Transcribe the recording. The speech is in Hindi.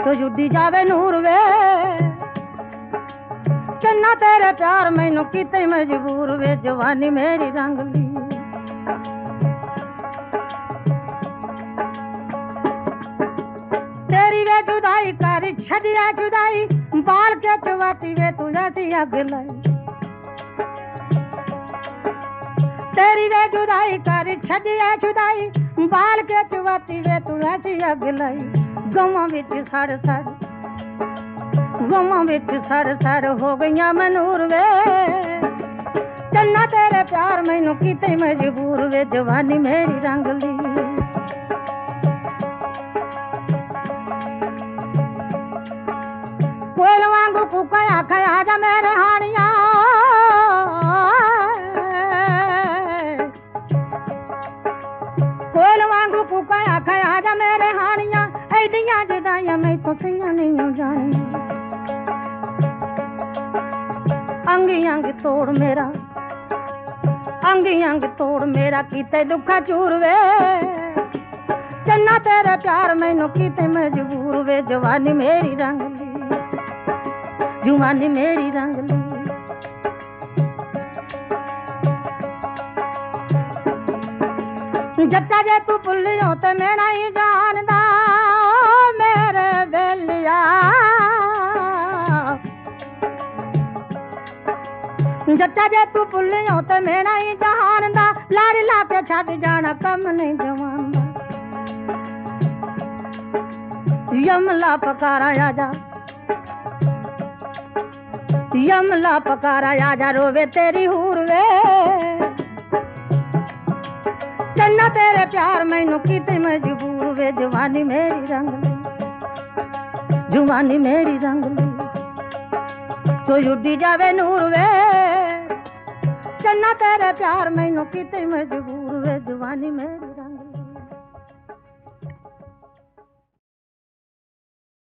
तो जुड़ी जावे नूर वे चन्ना तेरे प्यार मैनू किते मजबूर वे जवानी मेरी रंगली तेरी वे जुदाई कर छड़िया जुदाई बाल के चवाती वे तू जाती अग लाई तेरी वे जुदाई कर छड़िया जुदाई बाल के चवाती वे तू जाती अग लाई गवां विच सड़ सड़ गवां विच सड़ सड़ हो गईयां मनूर वे चन्ना तेरे प्यार मैनू किते मजबूर वे जवानी मेरी रंगली कोयल वांगू कुकया खया जा मेरे हानिया कोयल वांगू कुकया खया जा मेरे हानिया ऐदियां जुदाइयां मैं तो सैया नहीं जानी अंगी अंग तोड़ मेरा अंगी अंग तोड़ मेरा कीते दुखा चूर वे चन्ना तेरे प्यार मैनू कीते मजबूर वे जवानी मेरी रंगली जवानी मेरी रंगली जट्टा जे तू भुलियो ते मैं नहीं जानदा मेरे बेलिया जट्टा जे तू भुलियो ते मैं नहीं जानदा लाड़ ला के छड़ जाना कम नहीं जवान यमला पकारा आजा यमला पकारा आजा रोवे तेरी हूर वे चन्ना तेरे प्यार मैनू कीते मजबूर वे जवानी मेरी रंगली जवानी मेरी रंगली तो उड़ी जावे नूर वे चन्ना तेरे प्यार मैनू कीते मजबूर वे जवानी मेरी